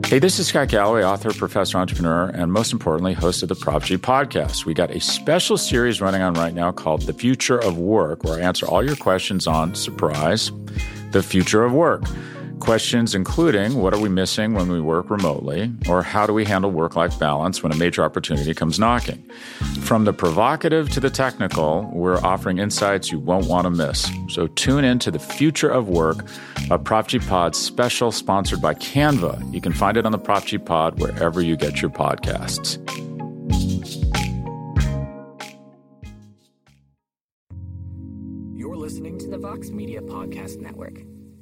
Hey, this is Scott Galloway, author, professor, entrepreneur, and most importantly, host of the Prop G podcast. We got a special series running on right now called The Future of Work, where I answer all your questions on, surprise, the future of work. Questions including, what are we missing when we work remotely? Or how do we handle work-life balance when a major opportunity comes knocking? From the provocative to the technical, we're offering insights you won't want to miss. So tune in to The Future of Work, a Prop G Pod special sponsored by Canva. You can find it on the Prop G Pod wherever you get your podcasts. You're listening to the Vox Media Podcast Network.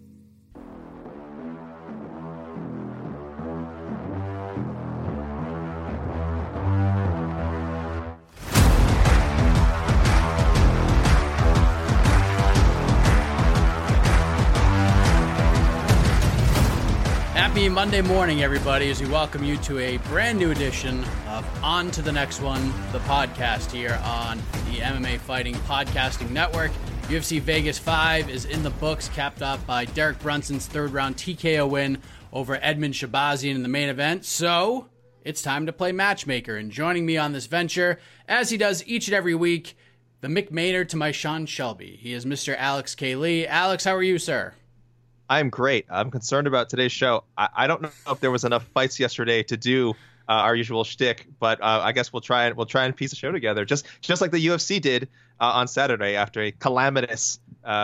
Happy Monday morning, everybody, as we welcome you to a brand new edition of On to the Next One, the podcast here on the MMA Fighting Podcasting Network. UFC Vegas 5 is in the books, capped off by Derek Brunson's third-round TKO win over Edmen Shahbazyan in the main event. So it's time to play matchmaker, and joining me on this venture, as he does each and every week, the Mick Maynard to my Sean Shelby. He is Mr. Alex K. Lee. Alex, how are you, sir? I'm great. I'm concerned about today's show. I don't know if there was enough fights yesterday to do our usual shtick, but I guess we'll try and piece a show together, just like the UFC did on Saturday after a calamitous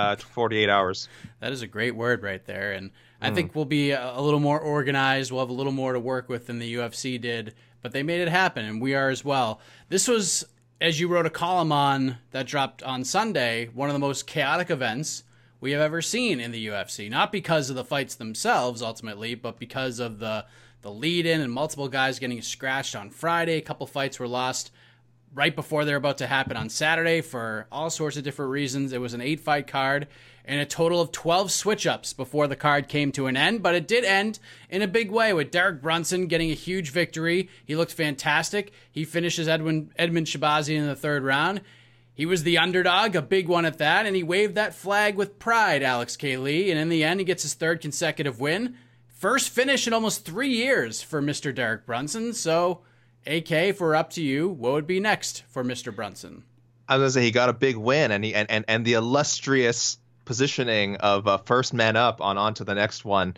48 hours. That is a great word right there, and I think we'll be a little more organized. We'll have a little more to work with than the UFC did, but they made it happen, and we are as well. This was, as you wrote a column on that dropped on Sunday, one of the most chaotic events we have ever seen in the UFC. Not because of the fights themselves, ultimately, but because of the lead-in and multiple guys getting scratched on Friday. A couple fights were lost right before they're about to happen on Saturday for all sorts of different reasons. It was an 8-fight card and a total of 12 switch-ups before the card came to an end, but it did end in a big way with Derek Brunson getting a huge victory. He looked fantastic. He finishes Edmen Shahbazyan in the third round. He was the underdog, a big one at that, and he waved that flag with pride, Alex K. Lee, and in the end, he gets his third consecutive win. First finish in almost 3 years for Mr. Derek Brunson, so, AK, if we're up to you, what would be next for Mr. Brunson? I was going to say he got a big win, and the illustrious positioning of first man up on to the next one.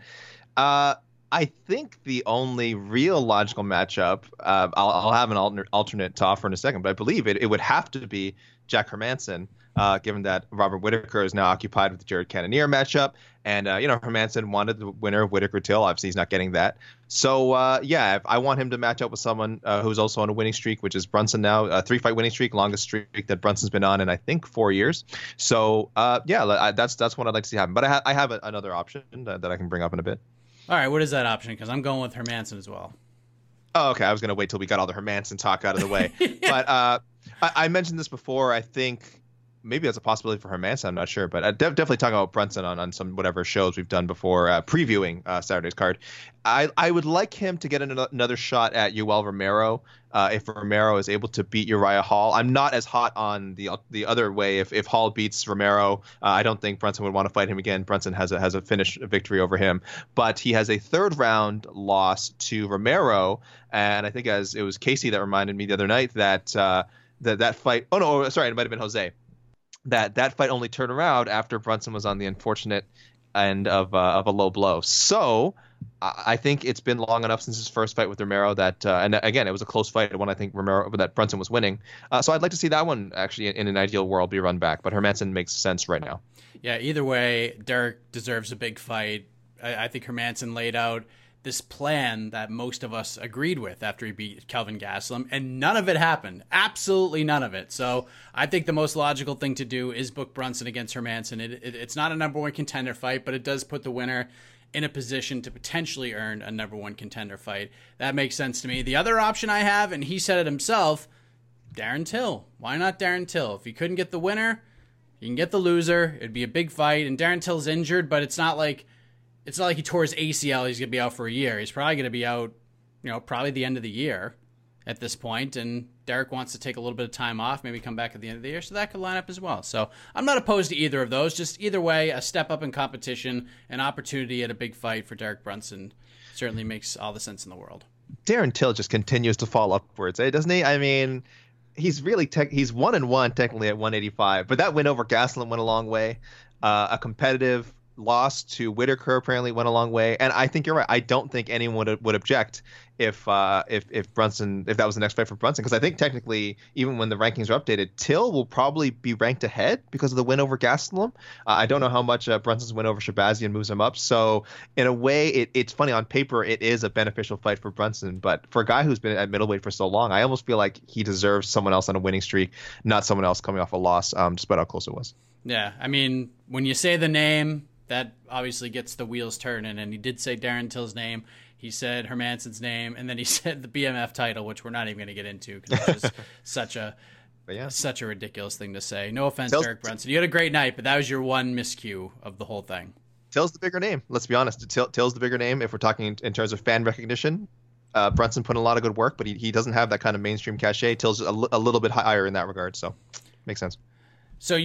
I think the only real logical matchup, I'll have an alternate to offer in a second, but I believe it would have to be Jack Hermansson, given that Robert Whittaker is now occupied with the Jared Cannonier matchup. And, Hermansson wanted the winner of Whittaker-Till. Obviously, he's not getting that. So, if I want him to match up with someone who's also on a winning streak, which is Brunson now, a 3-fight winning streak, longest streak that Brunson's been on in, I think, 4 years. So, that's what I'd like to see happen. But I have another option that I can bring up in a bit. All right, what is that option? Because I'm going with Hermansson as well. Oh, okay. I was going to wait till we got all the Hermansson talk out of the way. But I mentioned this before. I think maybe that's a possibility for Hermansson. I'm not sure. But definitely talking about Brunson on some whatever shows we've done before previewing Saturday's card. I would like him to get another shot at Yoel Romero if Romero is able to beat Uriah Hall. I'm not as hot on the other way. If Hall beats Romero, I don't think Brunson would want to fight him again. Brunson has a finish victory over him, but he has a third round loss to Romero, and I think as it was Casey that reminded me the other night that that fight. Oh no, sorry, it might have been Jose. That fight only turned around after Brunson was on the unfortunate end of a low blow. So I think it's been long enough since his first fight with Romero that, and again, it was a close fight, one I think that Brunson was winning. So I'd like to see that one actually in an ideal world be run back, but Hermansson makes sense right now. Yeah, either way, Derek deserves a big fight. I think Hermansson laid out this plan that most of us agreed with after he beat Kelvin Gastelum, and none of it happened. Absolutely none of it. So I think the most logical thing to do is book Brunson against Hermansson. It's not a number one contender fight, but it does put the winner in a position to potentially earn a number one contender fight. That makes sense to me. The other option I have, and he said it himself, Darren Till. Why not Darren Till? If you couldn't get the winner, you can get the loser. It'd be a big fight, and Darren Till's injured, but it's not like he tore his ACL. He's going to be out for a year. He's probably going to be out, probably the end of the year at this point. And Derek wants to take a little bit of time off, maybe come back at the end of the year. So that could line up as well. So I'm not opposed to either of those. Just either way, a step up in competition, an opportunity at a big fight for Derek Brunson. certainly makes all the sense in the world. Darren Till just continues to fall upwards, doesn't he? I mean, he's really he's 1-1 technically at 185, but that win over Gastelum went a long way. A competitive loss to Whitaker apparently went a long way, and I think you're right. I don't think anyone would object if Brunson, if that was the next fight for Brunson, because I think technically even when the rankings are updated, Till will probably be ranked ahead because of the win over Gastelum. I don't know how much Brunson's win over Shabazian moves him up. So in a way, it's funny, on paper it is a beneficial fight for Brunson, but for a guy who's been at middleweight for so long, I almost feel like he deserves someone else on a winning streak, not someone else coming off a loss, despite how close it was. Yeah, I mean, when you say the name, that obviously gets the wheels turning, and he did say Darren Till's name. He said Hermansson's name, and then he said the BMF title, which we're not even going to get into because it's just such a ridiculous thing to say. No offense, Derek Brunson. You had a great night, but that was your one miscue of the whole thing. Till's the bigger name. Let's be honest. Till's the bigger name if we're talking in terms of fan recognition. Brunson put in a lot of good work, but he doesn't have that kind of mainstream cachet. Till's a little bit higher in that regard, so makes sense. So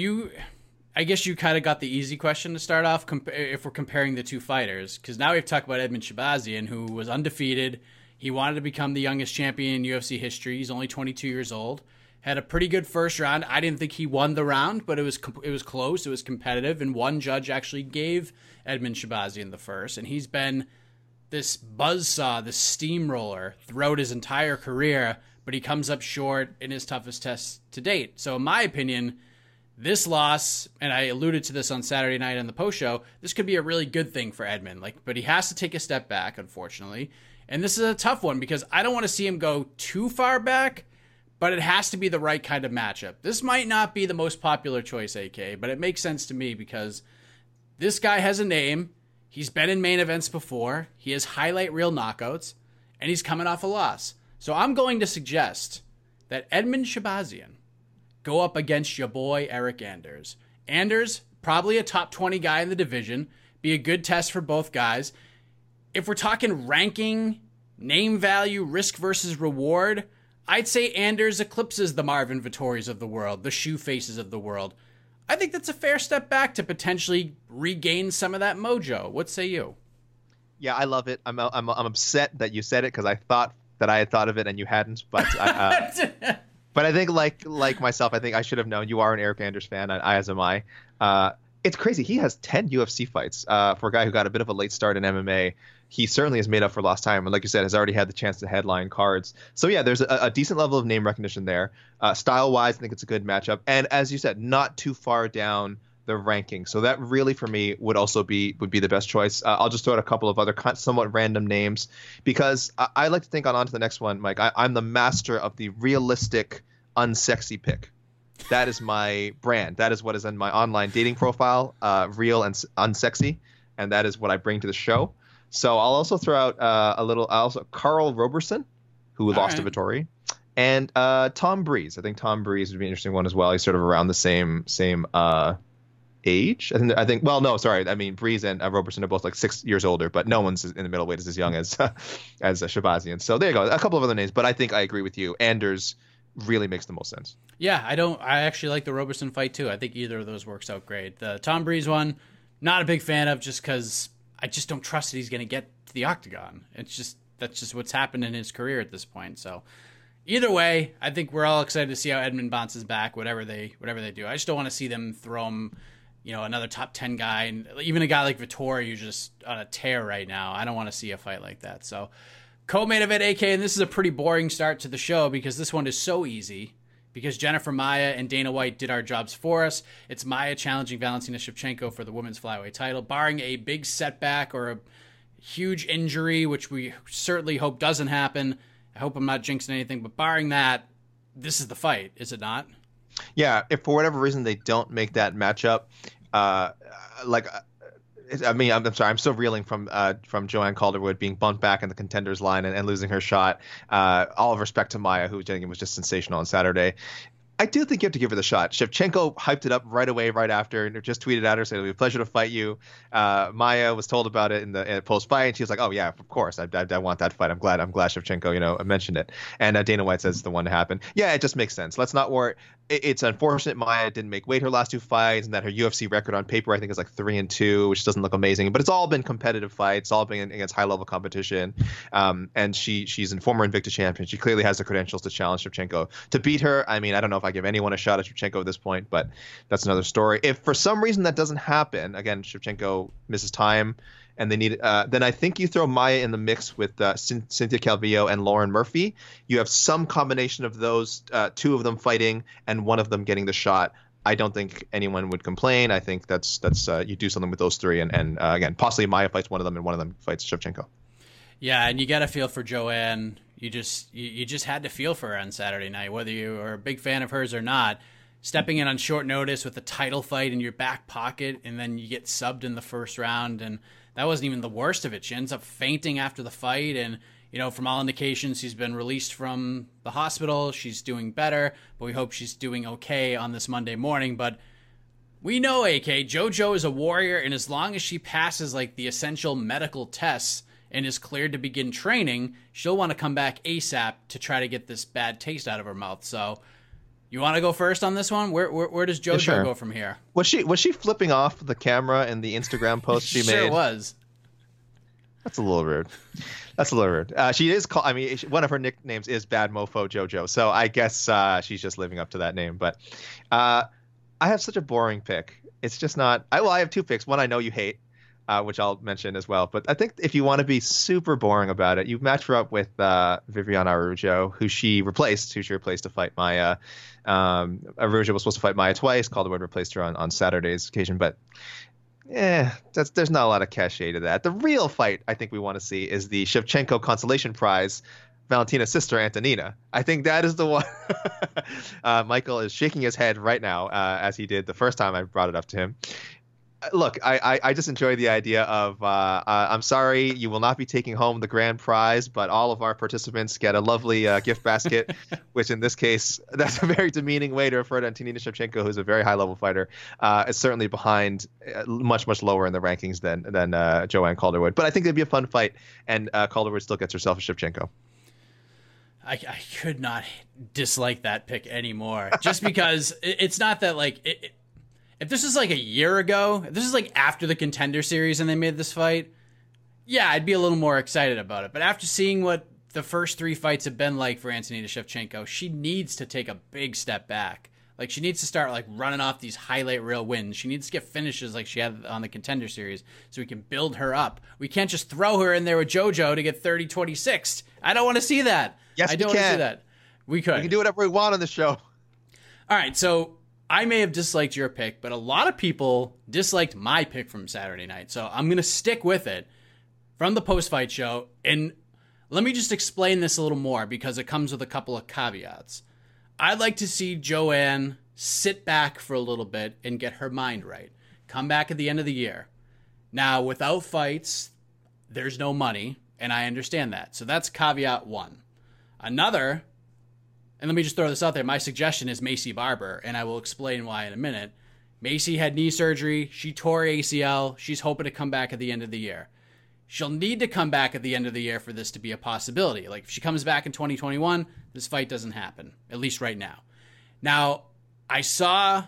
I guess you kind of got the easy question to start off if we're comparing the two fighters, because now we've talked about Edmen Shahbazyan, who was undefeated. He wanted to become the youngest champion in UFC history. He's only 22 years old. Had a pretty good first round. I didn't think he won the round, but it was close. It was competitive, and one judge actually gave Edmen Shahbazyan the first, and he's been this buzzsaw, this steamroller throughout his entire career, but he comes up short in his toughest test to date. So in my opinion, this loss, and I alluded to this on Saturday night on the post show, this could be a really good thing for Edmen. But he has to take a step back, unfortunately. And this is a tough one because I don't want to see him go too far back, but it has to be the right kind of matchup. This might not be the most popular choice, AK, but it makes sense to me because this guy has a name. He's been in main events before. He has highlight reel knockouts, and he's coming off a loss. So I'm going to suggest that Edmen Shahbazyan go up against your boy, Eric Anders. Anders, probably a top 20 guy in the division. Be a good test for both guys. If we're talking ranking, name value, risk versus reward, I'd say Anders eclipses the Marvin Vettoris of the world, the Shoe Faces of the world. I think that's a fair step back to potentially regain some of that mojo. What say you? Yeah, I love it. I'm upset that you said it because I thought that I had thought of it and you hadn't, but But I think, like myself, I think I should have known. You are an Eric Anders fan, as am I. It's crazy. He has 10 UFC fights. For a guy who got a bit of a late start in MMA, he certainly has made up for lost time. And like you said, has already had the chance to headline cards. So yeah, there's a decent level of name recognition there. Style-wise, I think it's a good matchup. And as you said, not too far down the ranking. So that really, for me, would be the best choice. I'll just throw out a couple of other somewhat random names because I like to think on to the next one, Mike. I'm the master of the realistic, unsexy pick. That is my brand. That is what is in my online dating profile, real and unsexy, and that is what I bring to the show. So I'll also throw out Carl Roberson, who lost to Vettori, and Tom Breeze. I think Tom Breeze would be an interesting one as well. He's sort of around the same age. I think. Well, no, sorry. I mean, Breeze and Roberson are both like 6 years older, but no one's in the middleweight is as young as Shahbazyan. So there you go. A couple of other names, but I think I agree with you. Anders really makes the most sense. Yeah, I actually like the Roberson fight too. I think either of those works out great. The Tom Breeze one, not a big fan of just because I just don't trust that he's going to get to the octagon. That's just what's happened in his career at this point. So either way, I think we're all excited to see how Edmen bounces back, whatever they do. I just don't want to see them throw him, another top 10 guy, and even a guy like Vettori who's just on a tear right now. I don't want to see a fight like that. So co-main event, AK, and this is a pretty boring start to the show because this one is so easy because Jennifer Maia and Dana White did our jobs for us. It's Maia challenging Valentina Shevchenko for the women's flyweight title, barring a big setback or a huge injury, which we certainly hope doesn't happen. I hope I'm not jinxing anything, but barring that, this is the fight, is it not? Yeah, if for whatever reason they don't make that matchup, I'm sorry, I'm still reeling from Joanne Calderwood being bumped back in the contenders line and losing her shot. All of respect to Maia, who was just sensational on Saturday. I do think you have to give her the shot. Shevchenko hyped it up right away, right after, and just tweeted at her, said, "It'll be a pleasure to fight you." Maia was told about it in the post-fight, and she was like, "Oh yeah, of course, I want that fight. I'm glad Shevchenko, mentioned it." And Dana White says it's the one to happen. Yeah, it just makes sense. Let's not worry. it's unfortunate Maya didn't make weight her last 2 fights, and that her UFC record on paper I think is like 3-2, which doesn't look amazing. But it's all been competitive fights, all been against high level competition. And she's a former Invicta champion. She clearly has the credentials to challenge Shevchenko. To beat her, I mean, I don't know if I give anyone a shot at Shevchenko at this point, but that's another story. If for some reason that doesn't happen, again, Shevchenko misses time, and they need then I think you throw Maya in the mix with Cynthia Calvillo and Lauren Murphy. You have some combination of those, 2 of them fighting and one of them getting the shot. I don't think anyone would complain. I think that's you do something with those 3, and again, possibly Maya fights one of them and one of them fights Shevchenko. Yeah, and you got to feel for Joanne. You just had to feel for her on Saturday night, whether you are a big fan of hers or not. Stepping in on short notice with a title fight in your back pocket, and then you get subbed in the first round, and that wasn't even the worst of it. She ends up fainting after the fight, and from all indications, she's been released from the hospital. She's doing better, but we hope she's doing okay on this Monday morning. But we know, AK, JoJo is a warrior, and as long as she passes like the essential medical tests and is cleared to begin training, she'll want to come back ASAP to try to get this bad taste out of her mouth. So, you want to go first on this one? Where does JoJo go from here? Was she flipping off the camera in the Instagram post she made? Sure was. That's a little rude. She is called. I mean, one of her nicknames is Bad Mofo JoJo, so I guess she's just living up to that name. But I have such a boring pick. It's just not. I have 2 picks. One I know you hate, which I'll mention as well. But I think if you want to be super boring about it, you match her up with Viviane Araújo, who she replaced to fight Maya. Araújo was supposed to fight Maya twice. Calderwood replaced her on Saturday's occasion, but there's not a lot of cachet to that. The real fight I think we want to see is the Shevchenko consolation prize, Valentina's sister Antonina. I think that is the one. Michael is shaking his head right now, as he did the first time I brought it up to him. Look, I just enjoy the idea of I'm sorry you will not be taking home the grand prize, but all of our participants get a lovely gift basket, which in this case, that's a very demeaning way to refer to Antonina Shevchenko, who's a very high-level fighter. Is certainly behind much lower in the rankings than Joanne Calderwood. But I think it'd be a fun fight, and Calderwood still gets herself a Shevchenko. I could not dislike that pick anymore, just because it's not that like if this is like a year ago, if this is like after the Contender Series and they made this fight, yeah, I'd be a little more excited about it. But after seeing what the first 3 fights have been like for Antonina Shevchenko, she needs to take a big step back. Like, she needs to start like running off these highlight reel wins. She needs to get finishes like she had on the Contender Series so we can build her up. We can't just throw her in there with JoJo to get 30-26. I don't want to see that. Yes, I don't want to see that. We could. We can do whatever we want on the show. All right, so I may have disliked your pick, but a lot of people disliked my pick from Saturday night. So I'm going to stick with it from the post-fight show. And let me just explain this a little more because it comes with a couple of caveats. I'd like to see Joanne sit back for a little bit and get her mind right. Come back at the end of the year. Now, without fights, there's no money, and I understand that. So that's caveat 1. Another, and let me just throw this out there, my suggestion is Maycee Barber, and I will explain why in a minute. Maycee had knee surgery. She tore ACL. She's hoping to come back at the end of the year. She'll need to come back at the end of the year for this to be a possibility. Like, if she comes back in 2021, this fight doesn't happen, at least right now. Now, I saw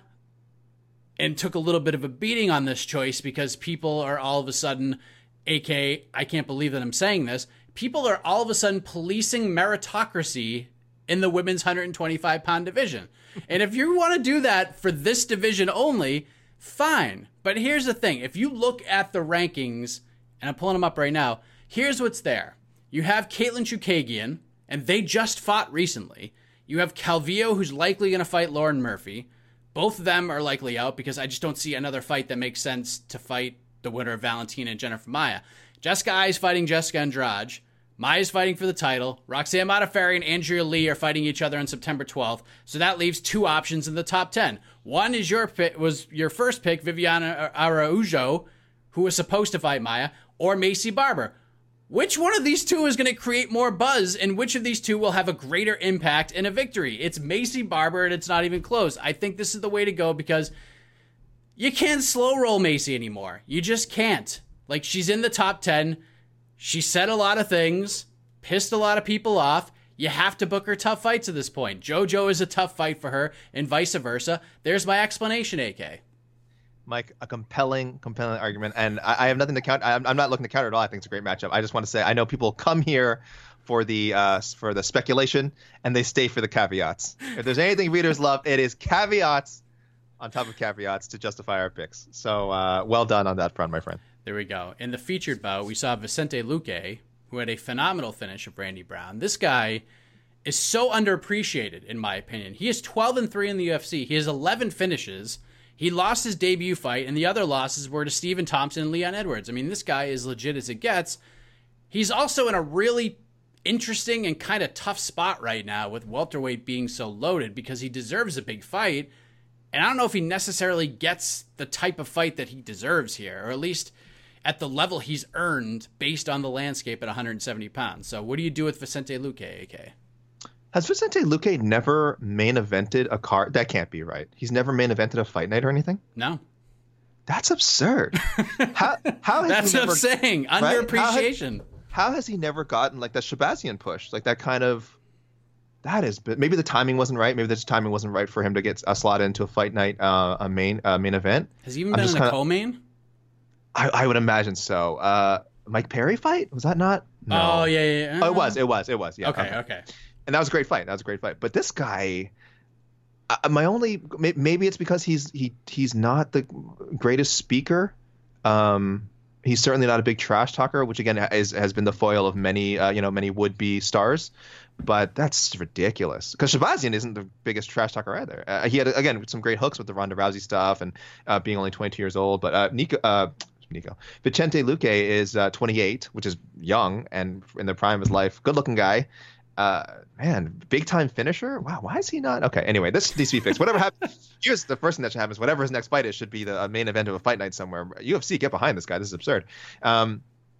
and took a little bit of a beating on this choice because people are all of a sudden, AK, I can't believe that I'm saying this, people are all of a sudden policing meritocracy in the women's 125-pound division. And if you want to do that for this division only, fine. But here's the thing. If you look at the rankings, and I'm pulling them up right now, here's what's there. You have Caitlin Chookagian, and they just fought recently. You have Calvillo, who's likely going to fight Lauren Murphy. Both of them are likely out because I just don't see another fight that makes sense to fight the winner of Valentina and Jennifer Maia. Jessica Eye is fighting Jessica Andrade. Maya's fighting for the title. Roxanne Modafferi and Andrea Lee are fighting each other on September 12th. So that leaves 2 options in the top 10. One is was your first pick, Viviane Araújo, who was supposed to fight Maya, or Maycee Barber. Which one of these 2 is going to create more buzz, and which of these 2 will have a greater impact in a victory? It's Maycee Barber, and it's not even close. I think this is the way to go because you can't slow roll Maycee anymore. You just can't. Like, she's in the top 10. She said a lot of things, pissed a lot of people off. You have to book her tough fights at this point. JoJo is a tough fight for her, and vice versa. There's my explanation, AK. Mike, a compelling argument, and I have nothing to counter. I'm not looking to counter at all. I think it's a great matchup. I just want to say I know people come here for the speculation, and they stay for the caveats. If there's anything readers love, it is caveats on top of caveats to justify our picks. So well done on that front, my friend. There we go. In the featured bout, we saw Vicente Luque, who had a phenomenal finish of Randy Brown. This guy is so underappreciated, in my opinion. He is 12-3 in the UFC. He has 11 finishes. He lost his debut fight, and the other losses were to Stephen Thompson and Leon Edwards. I mean, this guy is legit as it gets. He's also in a really interesting and kind of tough spot right now with welterweight being so loaded because he deserves a big fight. And I don't know if he necessarily gets the type of fight that he deserves here, or at least at the level he's earned based on the landscape at 170 pounds. So what do you do with Vicente Luque, AK? Has Vicente Luque never main evented a card? That can't be right. He's never main evented a fight night or anything? No. That's absurd. How That's what I'm saying. Underappreciation. Right? How has he never gotten like that Shabazian push? Like that kind of... That is... Maybe the timing wasn't right. Maybe the timing wasn't right for him to get a slot into a fight night, a main event. Has he even been in a co-main? I would imagine so. Mike Perry fight? Was that not? No. Oh, yeah. Oh, it was. Yeah. Okay. And that was a great fight. But this guy, maybe it's because he's not the greatest speaker. He's certainly not a big trash talker, which again has been the foil of many would-be stars. But that's ridiculous because Shabazian isn't the biggest trash talker either. He had again some great hooks with the Ronda Rousey stuff and being only 22 years old. But Vicente Luque is 28, which is young and in the prime of his life. Good-looking guy. Man, big-time finisher? Wow, why is he not? Okay, anyway, this needs to be fixed. Whatever happens, here's the first thing that should happen is whatever his next fight is should be the main event of a fight night somewhere. UFC, get behind this guy. This is absurd. I'm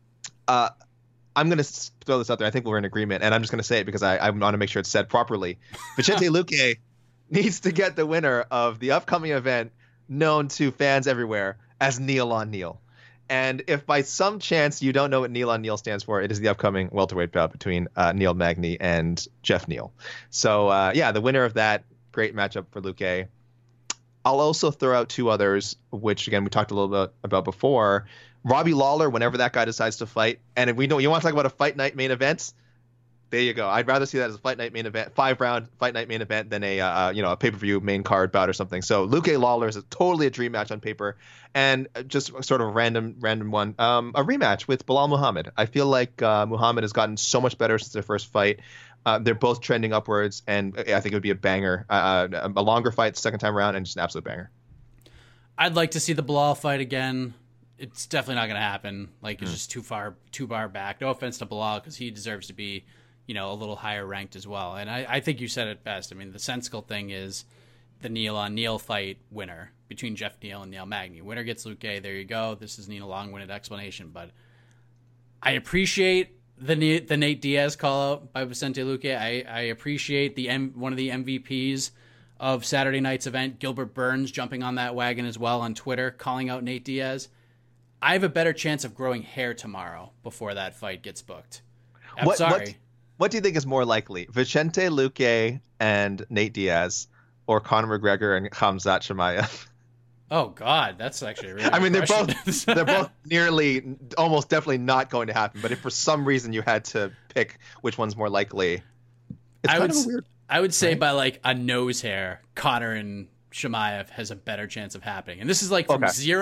going to throw this out there. I think we're in agreement, and I'm just going to say it because I want to make sure it's said properly. Vicente Luque needs to get the winner of the upcoming event known to fans everywhere as Neil on Neil. And if by some chance you don't know what Neil on Neil stands for, it is the upcoming welterweight bout between Neil Magny and Jeff Neal. So, the winner of that, great matchup for Luque. I'll also throw out two others, which, again, we talked a little bit about before. Robbie Lawler, whenever that guy decides to fight. And if you want to talk about a fight night main event, there you go. I'd rather see that as a fight night main event, 5-round fight night main event than a pay-per-view main card bout or something. So Luque Lawler is totally a dream match on paper, and just sort of a random one, a rematch with Bilal Muhammad. I feel like Muhammad has gotten so much better since their first fight. They're both trending upwards, and I think it would be a banger, a longer fight the second time around, and just an absolute banger. I'd like to see the Bilal fight again. It's definitely not going to happen. Like, it's just too far back. No offense to Bilal, because he deserves to be, a little higher ranked as well. And I think you said it best. I mean, the sensical thing is the Neil on Neil fight winner between Jeff Neal and Neil Magny. Winner gets Luque. There you go. This isn't a long-winded explanation, but I appreciate the Nate Diaz call out by Vicente Luque. I appreciate one of the MVPs of Saturday night's event, Gilbert Burns, jumping on that wagon as well on Twitter, calling out Nate Diaz. I have a better chance of growing hair tomorrow before that fight gets booked. I'm sorry. What do you think is more likely, Vicente Luque and Nate Diaz, or Conor McGregor and Khamzat Chimaev? Oh God, that's actually really. I mean, they're both nearly, almost definitely not going to happen. But if for some reason you had to pick which one's more likely, it's kind of weird. I would say by like a nose hair, Conor and Chimaev has a better chance of happening. And this is like from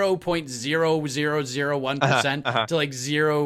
0.0001% to like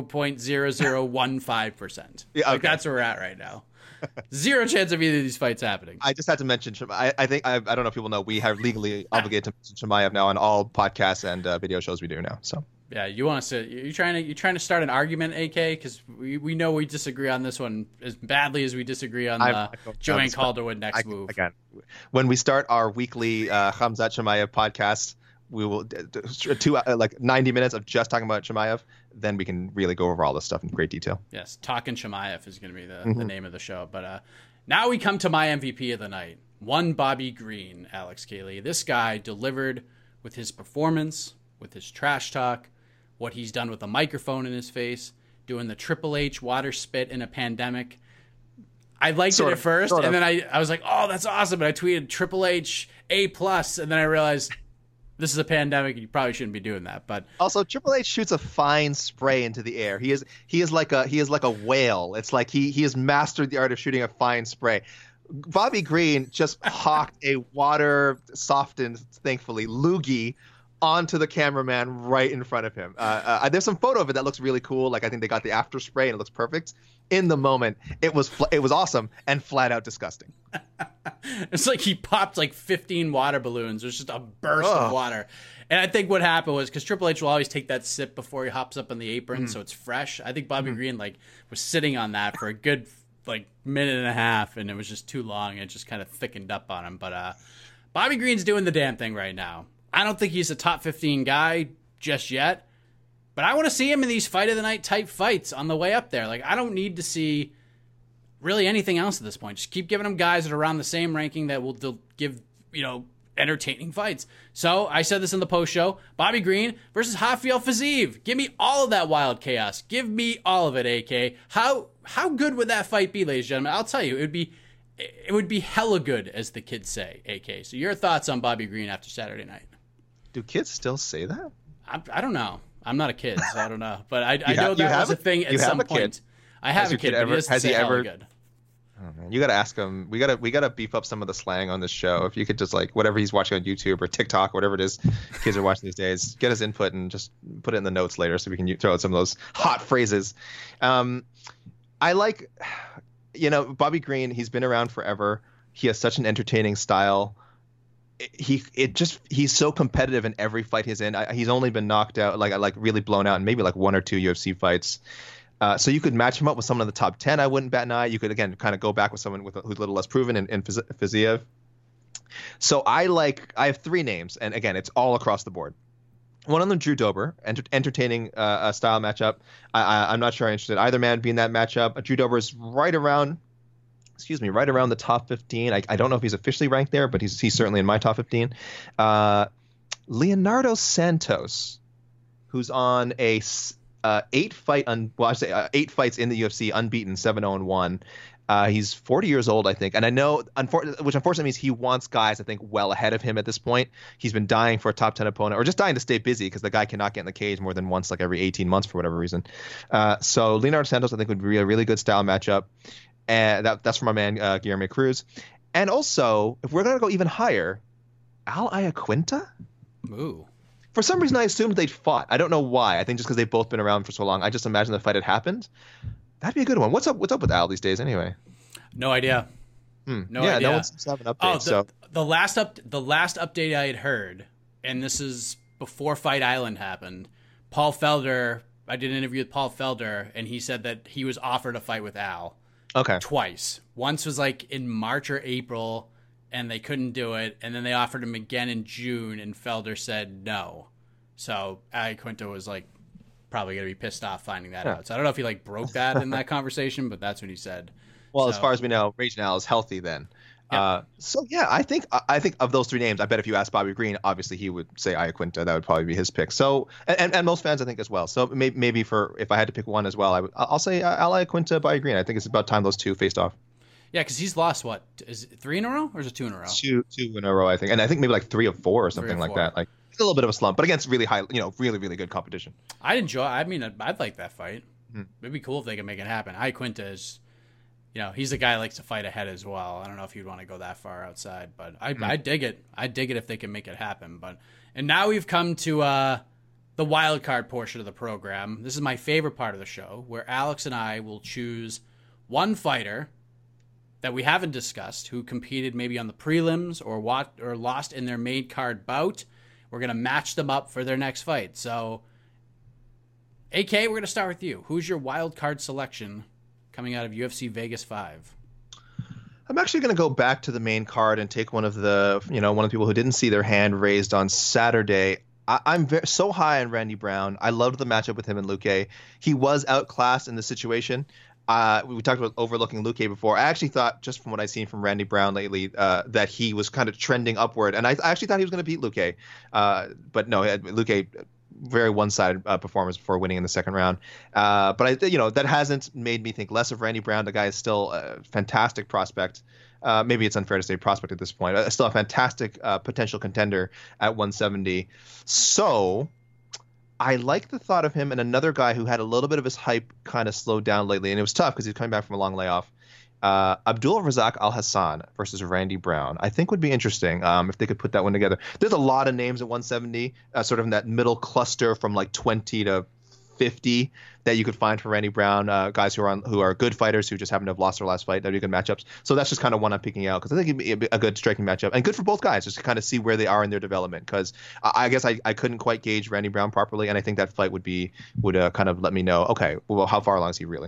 0.0015%. Yeah, like that's where we're at right now. Zero chance of either of these fights happening. I just had to mention, I think, I don't know if people know, we have legally obligated to mention Chimaev now on all podcasts and video shows we do now. So yeah, you want us to? You're trying to start an argument, AK? Because we know we disagree on this one as badly as we disagrry on the Joanne Calderwood next move. Again, when we start our weekly Khamzat Chimaev podcast, we will do 90 minutes of just talking about Chimaev. Then we can really go over all this stuff in great detail. Yes, Talking Chimaev is going to be the name of the show. But now we come to my MVP of the night. One Bobby Green, Alex Cayley. This guy delivered with his performance, with his trash talk, what he's done with a microphone in his face, doing the Triple H water spit in a pandemic. I liked Sort it of, at first, sort and of. then I was like, oh, that's awesome. And I tweeted Triple H A+, and then I realized this is a pandemic and you probably shouldn't be doing that. But Also, Triple H shoots a fine spray into the air. He is like a whale. It's like he has mastered the art of shooting a fine spray. Bobby Green just hawked a water softened, thankfully, loogie onto the cameraman right in front of him. There's some photo of it that looks really cool. Like I think they got the after spray and it looks perfect. In the moment, it was awesome and flat out disgusting. it's like he popped like 15 water balloons. There's just a burst of water. And I think what happened was because Triple H will always take that sip before he hops up on the apron, so it's fresh. I think Bobby Green like was sitting on that for a good like minute and a half, and it was just too long, and it just kind of thickened up on him. But Bobby Green's doing the damn thing right now. I don't think he's a top 15 guy just yet, but I want to see him in these fight of the night type fights on the way up there. Like, I don't need to see really anything else at this point. Just keep giving him guys that are around the same ranking that will give, entertaining fights. So I said this in the post show, Bobby Green versus Rafael Fiziev. Give me all of that wild chaos. Give me all of it, AK. How good would that fight be, ladies and gentlemen? I'll tell you, it would be hella good, as the kids say, AK. So your thoughts on Bobby Green after Saturday night? Do kids still say that? I don't know. I'm not a kid, so I don't know. But I know that was a thing at some point. I have a kid, but he doesn't say hella good. Oh man, you got to ask him. We got to beef up some of the slang on this show. If you could just like whatever he's watching on YouTube or TikTok, whatever it is kids are watching these days, get his input and just put it in the notes later so we can throw out some of those hot phrases. I like, Bobby Green. He's been around forever. He has such an entertaining style. He's so competitive in every fight he's in. He's only been knocked out, like really blown out in maybe like 1 or 2 UFC fights. So you could match him up with someone in the top 10. I wouldn't bat an eye. You could, again, kind of go back with someone who's a little less proven in Fiziev. So I have 3 names, and again, it's all across the board. One of them, Drew Dober, entertaining style matchup. I'm not sure I'm interested in either man being that matchup. Drew Dober is right around the top 15. I don't know if he's officially ranked there, but he's certainly in my top 15. Leonardo Santos, who's on a 8 fights in the UFC, unbeaten, 7-0-1. He's 40 years old, I think. And I know, which unfortunately means he wants guys, I think, well ahead of him at this point. He's been dying for a top 10 opponent, or just dying to stay busy because the guy cannot get in the cage more than once, like every 18 months for whatever reason. So Leonardo Santos, I think, would be a really good style matchup. And that's from my man, Guilherme Cruz. And also, if we're going to go even higher, Al Iaquinta? Ooh. For some reason, I assumed they'd fought. I don't know why. I think just because they've both been around for so long. I just imagined the fight had happened. That'd be a good one. What's up with Al these days, anyway? No idea. No idea. No one seems to have an update. The last update I had heard, and this is before Fight Island happened. Paul Felder. I did an interview with Paul Felder, and he said that he was offered a fight with Al. Okay. Twice. Once was like in March or April, and they couldn't do it. And then they offered him again in June, and Felder said no. So Iaquinta was like probably going to be pissed off finding that out. So I don't know if he like broke that in that conversation, but that's what he said. Well, as far as we know, Raging Al is healthy then. Yeah. I think of those 3 names, I bet if you asked Bobby Green, obviously he would say Iaquinta. That would probably be his pick. So, and most fans, I think, as well. So maybe if I had to pick one as well, I'll say Al Iaquinta, Bobby Green. I think it's about time those 2 faced off. Yeah, because he's lost, what, is it 3 in a row or is it 2 in a row? Two in a row, I think. And I think maybe like 3 of 4 or something like that. Like it's a little bit of a slump, but against really high, really, really good competition. I'd like that fight. It'd be cool if they could make it happen. Iaquinta is, he's a guy who likes to fight ahead as well. I don't know if you'd want to go that far outside, but I dig it. I dig it if they can make it happen. And now we've come to the wild card portion of the program. This is my favorite part of the show, where Alex and I will choose one fighter that we haven't discussed who competed maybe on the prelims or lost in their main card bout. We're going to match them up for their next fight. So, AK, we're going to start with you. Who's your wild card selection coming out of UFC Vegas 5? I'm actually going to go back to the main card and take one of the people who didn't see their hand raised on Saturday. I'm so high on Randy Brown. I loved the matchup with him and Luque. He was outclassed in the situation. We talked about overlooking Luque before. I actually thought, just from what I've seen from Randy Brown lately, that he was kind of trending upward. And I actually thought he was going to beat Luque. But no, Luque very one-sided performance before winning in the second round. But that hasn't made me think less of Randy Brown. The guy is still a fantastic prospect. Maybe it's unfair to say prospect at this point. Still a fantastic potential contender at 170. So I like the thought of him and another guy who had a little bit of his hype kind of slowed down lately, and it was tough because he was coming back from a long layoff. Abdul Razak Al Hassan versus Randy Brown, I think would be interesting if they could put that one together. There's a lot of names at 170, sort of in that middle cluster from like 20 to 50 that you could find for Randy Brown, guys who are good fighters who just happen to have lost their last fight. That'd be good matchups. So that's just kind of one I'm picking out because I think it'd be a good striking matchup and good for both guys just to kind of see where they are in their development. Because I guess I couldn't quite gauge Randy Brown properly, and I think that fight would kind of let me know, okay, well, how far along is he really?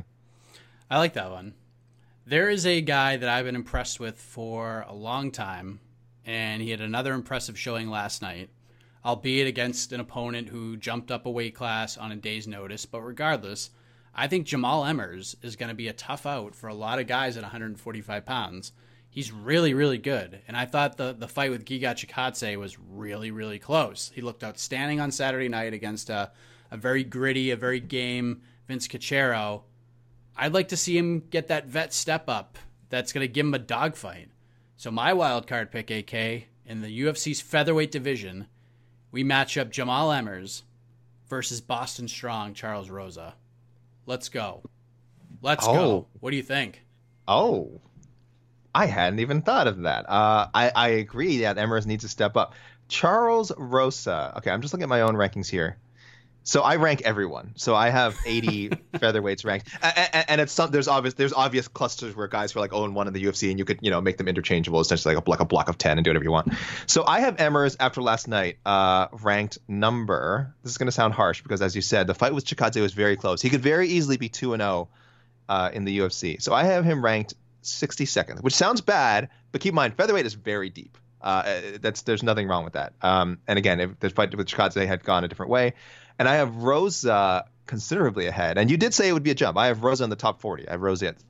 I like that one. There is a guy that I've been impressed with for a long time, and he had another impressive showing last night, albeit against an opponent who jumped up a weight class on a day's notice. But regardless, I think Jamal Emmers is going to be a tough out for a lot of guys at 145 pounds. He's really, really good. And I thought the fight with Giga Chikadze was really, really close. He looked outstanding on Saturday night against a very gritty, a very game Vince Cachero. I'd like to see him get that vet step up that's going to give him a dogfight. So my wild card pick, AK, in the UFC's featherweight division, we match up Jamal Emmers versus Boston Strong Charles Rosa. Let's go. Let's go. What do you think? Oh, I hadn't even thought of that. I agree that Emmers needs to step up. Charles Rosa. Okay, I'm just looking at my own rankings here. So I rank everyone. So I have 80 featherweights ranked, and it's there's obvious clusters where guys were like 0-1 in the UFC, and you could make them interchangeable, essentially like a block of 10 and do whatever you want. So I have Emmers after last night ranked number. This is going to sound harsh because, as you said, the fight with Chikadze was very close. He could very easily be 2-0 in the UFC. So I have him ranked 62nd, which sounds bad, but keep in mind featherweight is very deep. There's nothing wrong with that. And again, if the fight with Chikadze had gone a different way. And I have Rosa considerably ahead. And you did say it would be a jump. I have Rosa in the top 40. I have Rosa at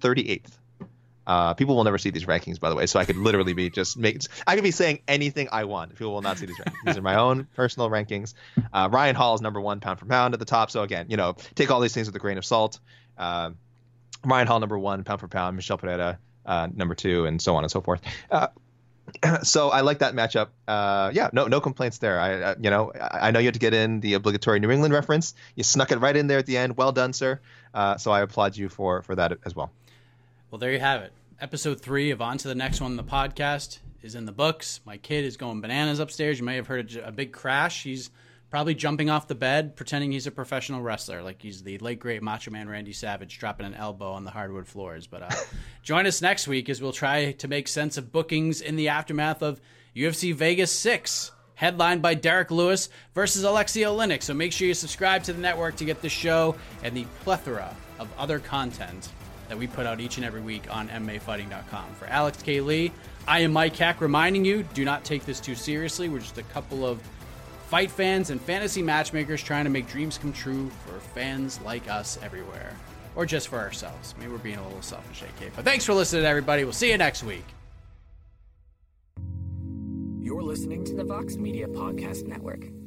38th. People will never see these rankings, by the way, so I could literally be I could be saying anything I want. People will not see these rankings. These are my own personal rankings. Ryan Hall is number 1 pound for pound at the top. So again, take all these things with a grain of salt. Ryan Hall number 1 pound for pound. Michel Pereira number 2, and so on and so forth. So I like that matchup. No complaints there. I know you had to get in the obligatory New England reference. You snuck it right in there at the end. Well done, sir. So I applaud you for that as well. Well, there you have it. Episode 3 of On to the Next One, the podcast, is in the books. My kid is going bananas upstairs. You may have heard a big crash. He's probably jumping off the bed, pretending he's a professional wrestler, like he's the late, great Macho Man Randy Savage, dropping an elbow on the hardwood floors. But join us next week as we'll try to make sense of bookings in the aftermath of UFC Vegas 6, headlined by Derek Lewis versus Alexei Oleinik. So make sure you subscribe to the network to get the show and the plethora of other content that we put out each and every week on MMAfighting.com. For Alex K. Lee, I am Mike Heck, reminding you, do not take this too seriously. We're just a couple of fight fans and fantasy matchmakers trying to make dreams come true for fans like us everywhere. Or just for ourselves. Maybe we're being a little selfish, AK. But thanks for listening, everybody. We'll see you next week. You're listening to the Vox Media Podcast Network.